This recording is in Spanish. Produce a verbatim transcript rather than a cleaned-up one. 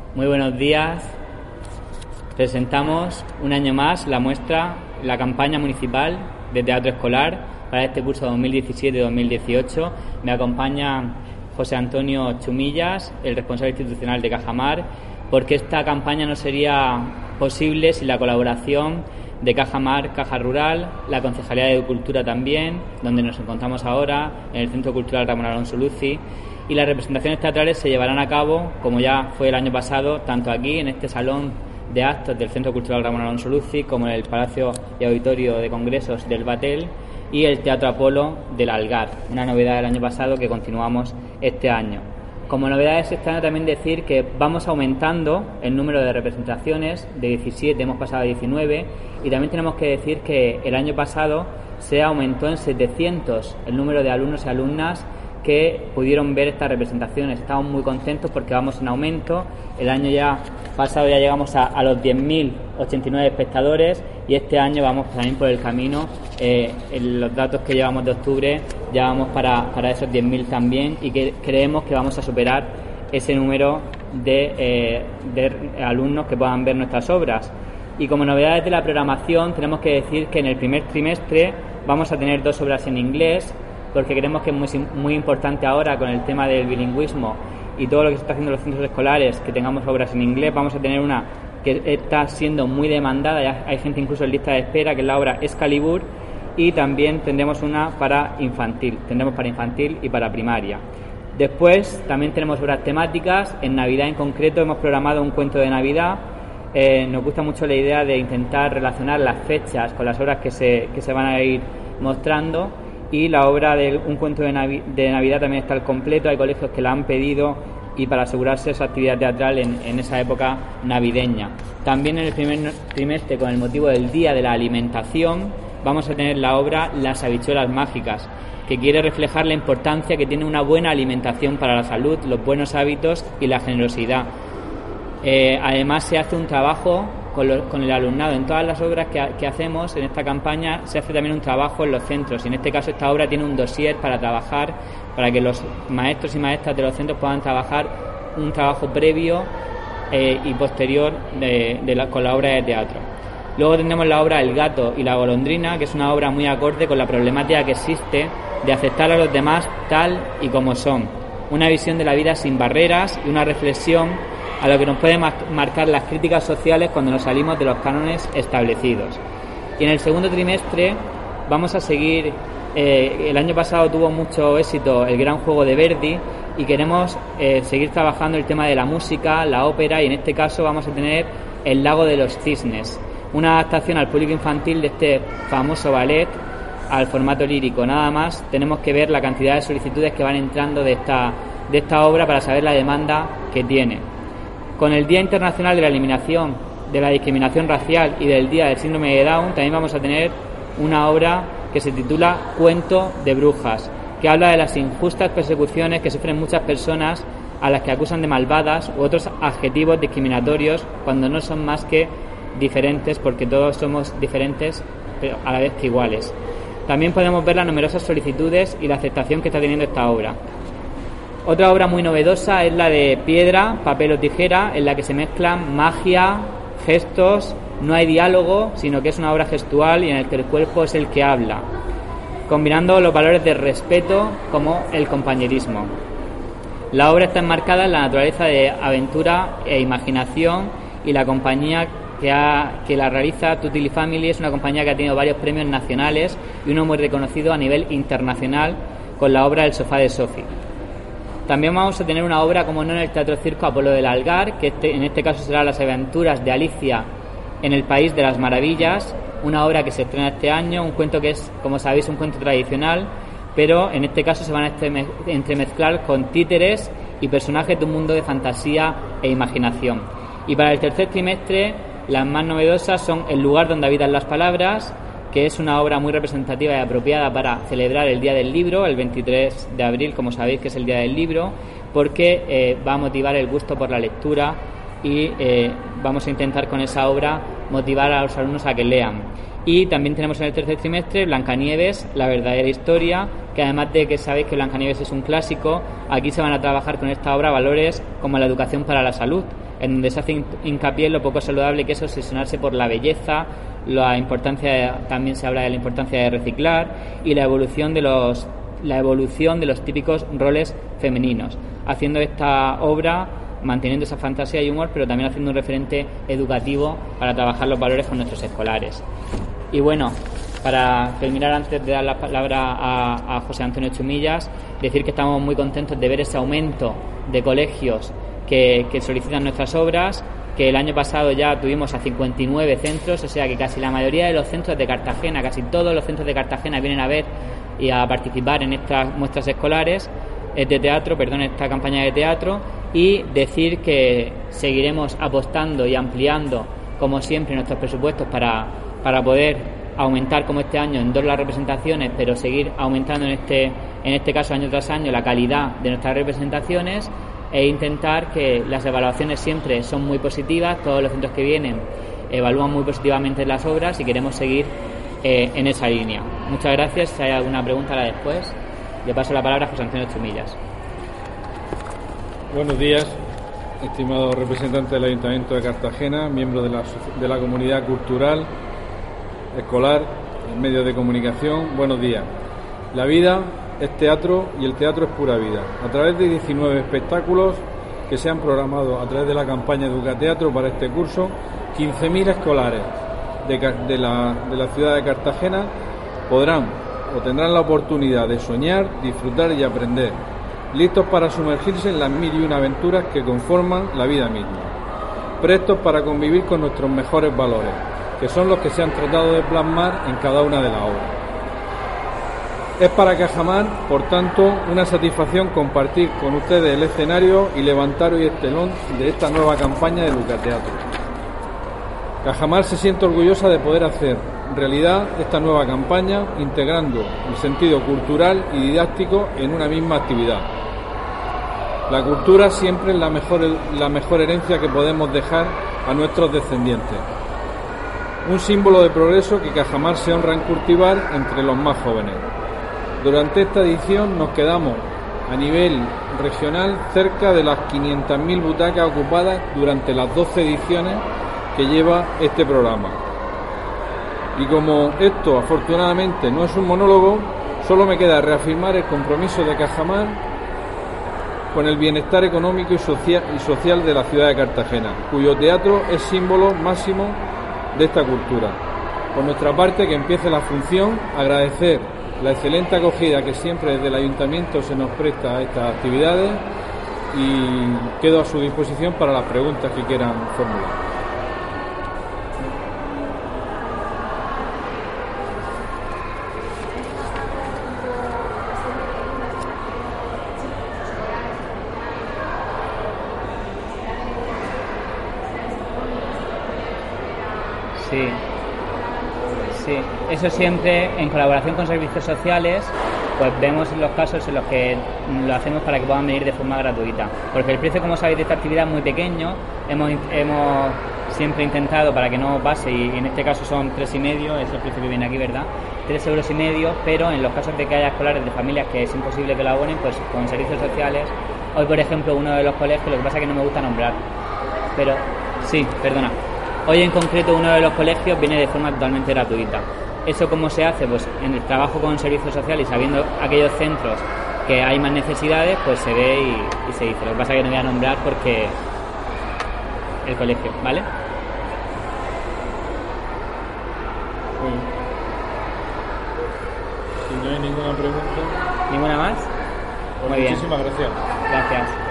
Muy buenos días. Presentamos un año más la muestra, la campaña municipal de teatro escolar para este curso dos mil diecisiete dos mil dieciocho. Me acompaña José Antonio Chumillas, el responsable institucional de Cajamar, porque esta campaña no sería posible sin la colaboración de Cajamar, Caja Rural, la Concejalía de Cultura también, donde nos encontramos ahora, en el Centro Cultural Ramón Alonso Luzzi, y las representaciones teatrales se llevarán a cabo, como ya fue el año pasado, tanto aquí, en este salón de actos del Centro Cultural Ramón Alonso Luzzi, como en el Palacio y Auditorio de Congresos del Batel y el Teatro Apolo del Algar, una novedad del año pasado que continuamos este año. Como novedades este año también decir que vamos aumentando el número de representaciones, de diecisiete hemos pasado a diecinueve, y también tenemos que decir que el año pasado se aumentó en setecientos el número de alumnos y alumnas que pudieron ver estas representaciones. Estamos muy contentos porque vamos en aumento. El año ya pasado ya llegamos a, a los diez mil ochenta y nueve espectadores y este año vamos también por el camino. Eh, en los datos que llevamos de octubre ya vamos para, para esos diez mil también, y que creemos que vamos a superar ese número de, eh, de alumnos que puedan ver nuestras obras. Y como novedades de la programación tenemos que decir que en el primer trimestre vamos a tener dos obras en inglés, porque creemos que es muy, muy importante ahora con el tema del bilingüismo y todo lo que se está haciendo en los centros escolares, que tengamos obras en inglés. Vamos a tener una que está siendo muy demandada, ya hay gente incluso en lista de espera, que es la obra Excalibur, y también tendremos una para infantil, tendremos para infantil y para primaria. Después también tenemos obras temáticas. En Navidad en concreto hemos programado un cuento de Navidad. Eh, nos gusta mucho la idea de intentar relacionar las fechas con las obras que se, que se van a ir mostrando, y la obra de un cuento de, Navi- de Navidad también está al completo. Hay colegios que la han pedido y para asegurarse esa actividad teatral en, en esa época navideña. También en el primer trimestre, con el motivo del Día de la Alimentación, vamos a tener la obra Las habichuelas mágicas, que quiere reflejar la importancia que tiene una buena alimentación para la salud, los buenos hábitos y la generosidad. Eh, además se hace un trabajo con, lo, con el alumnado. En todas las obras que, que hacemos en esta campaña se hace también un trabajo en los centros, y en este caso esta obra tiene un dossier para trabajar, para que los maestros y maestras de los centros puedan trabajar un trabajo previo eh, y posterior de, de la, con la obra de teatro. Luego tendremos la obra El gato y la golondrina, que es una obra muy acorde con la problemática que existe de aceptar a los demás tal y como son, una visión de la vida sin barreras y una reflexión a lo que nos pueden marcar las críticas sociales cuando nos salimos de los cánones establecidos. Y en el segundo trimestre vamos a seguir, eh, el año pasado tuvo mucho éxito el Gran Juego de Verdi, y queremos eh, seguir trabajando el tema de la música, la ópera, y en este caso vamos a tener El Lago de los Cisnes, una adaptación al público infantil de este famoso ballet al formato lírico. Nada más tenemos que ver la cantidad de solicitudes que van entrando de esta, de esta obra para saber la demanda que tiene. Con el Día Internacional de la Eliminación de la Discriminación Racial y del Día del Síndrome de Down también vamos a tener una obra que se titula Cuento de Brujas, que habla de las injustas persecuciones que sufren muchas personas a las que acusan de malvadas u otros adjetivos discriminatorios cuando no son más que diferentes, porque todos somos diferentes pero a la vez que iguales. También podemos ver las numerosas solicitudes y la aceptación que está teniendo esta obra. Otra obra muy novedosa es la de Piedra, Papel o Tijera, en la que se mezclan magia, gestos, no hay diálogo, sino que es una obra gestual y en el que el cuerpo es el que habla, combinando los valores de respeto como el compañerismo. La obra está enmarcada en la naturaleza de aventura e imaginación, y la compañía que, ha, que la realiza Tutili Family es una compañía que ha tenido varios premios nacionales y uno muy reconocido a nivel internacional con la obra El sofá de Sophie. También vamos a tener una obra, como no, en el Teatro Circo Apolo del Algar, que este, en este caso será Las aventuras de Alicia en el País de las Maravillas, una obra que se estrena este año, un cuento que es, como sabéis, un cuento tradicional, pero en este caso se van a entremezclar con títeres y personajes de un mundo de fantasía e imaginación. Y para el tercer trimestre, las más novedosas son El lugar donde habitan las palabras, que es una obra muy representativa y apropiada para celebrar el Día del Libro, el veintitrés de abril, como sabéis que es el Día del Libro, porque eh, va a motivar el gusto por la lectura, y eh, vamos a intentar con esa obra motivar a los alumnos a que lean. Y también tenemos en el tercer trimestre Blancanieves, la verdadera historia, que además de que sabéis que Blancanieves es un clásico, aquí se van a trabajar con esta obra valores como la educación para la salud, en donde se hace hincapié en lo poco saludable que es obsesionarse por la belleza, la importancia de, también se habla de la importancia de reciclar y la evolución de los la evolución de los típicos roles femeninos, haciendo esta obra manteniendo esa fantasía y humor, pero también haciendo un referente educativo para trabajar los valores con nuestros escolares. Y bueno, para terminar, antes de dar la palabra a, a José Antonio Chumillas, decir que estamos muy contentos de ver ese aumento de colegios que, que solicitan nuestras obras, que el año pasado ya tuvimos a cincuenta y nueve centros, o sea que casi la mayoría de los centros de Cartagena, casi todos los centros de Cartagena vienen a ver y a participar en estas muestras escolares de teatro, perdón, esta campaña de teatro, y decir que seguiremos apostando y ampliando, como siempre, nuestros presupuestos para, para poder aumentar, como este año, en dos las representaciones, pero seguir aumentando en este, en este caso año tras año, la calidad de nuestras representaciones e intentar que las evaluaciones siempre son muy positivas, todos los centros que vienen evalúan muy positivamente las obras y queremos seguir eh, en esa línea. Muchas gracias. Si hay alguna pregunta, la después. Le paso la palabra a José Antonio Chumillas. Buenos días, estimado representante del Ayuntamiento de Cartagena, miembro de la, de la comunidad cultural, escolar, medios de comunicación. Buenos días. La vida es teatro y el teatro es pura vida. A través de diecinueve espectáculos que se han programado a través de la campaña Educateatro para este curso, quince mil escolares de, de, la, de la ciudad de Cartagena podrán o tendrán la oportunidad de soñar, disfrutar y aprender, listos para sumergirse en las mil y una aventuras que conforman la vida misma, prestos para convivir con nuestros mejores valores, que son los que se han tratado de plasmar en cada una de las obras. Es para Cajamar, por tanto, una satisfacción compartir con ustedes el escenario y levantar hoy el telón de esta nueva campaña de Educateatro. Cajamar se siente orgullosa de poder hacer realidad esta nueva campaña, integrando el sentido cultural y didáctico en una misma actividad. La cultura siempre es la mejor, la mejor herencia que podemos dejar a nuestros descendientes. Un símbolo de progreso que Cajamar se honra en cultivar entre los más jóvenes. Durante esta edición nos quedamos a nivel regional cerca de las quinientas mil butacas ocupadas durante las doce ediciones que lleva este programa. Y como esto afortunadamente no es un monólogo, solo me queda reafirmar el compromiso de Cajamar con el bienestar económico y social, y social de la ciudad de Cartagena, cuyo teatro es símbolo máximo de esta cultura. Por nuestra parte, que empiece la función, agradecer la excelente acogida que siempre desde el Ayuntamiento se nos presta a estas actividades y quedo a su disposición para las preguntas que quieran formular. Sí, sí, eso siempre en colaboración con servicios sociales, pues vemos los casos en los que lo hacemos para que puedan venir de forma gratuita, porque el precio, como sabéis, de esta actividad es muy pequeño. Hemos, hemos siempre intentado para que no pase, y en este caso son tres y medio, es el precio que viene aquí, ¿verdad? Tres euros y medio, pero en los casos de que haya escolares de familias que es imposible que lo abonen, pues con servicios sociales. Hoy, por ejemplo, uno de los colegios, lo que pasa es que no me gusta nombrar, pero sí, perdona. Hoy en concreto uno de los colegios viene de forma totalmente gratuita. ¿Eso cómo se hace? Pues en el trabajo con servicios sociales y sabiendo aquellos centros que hay más necesidades, pues se ve y, y se dice. Lo que pasa es que no voy a nombrar porque el colegio, ¿vale? Bueno, si no hay ninguna pregunta... ¿Ninguna más? Pues muy bien. Muchísimas gracias. Gracias.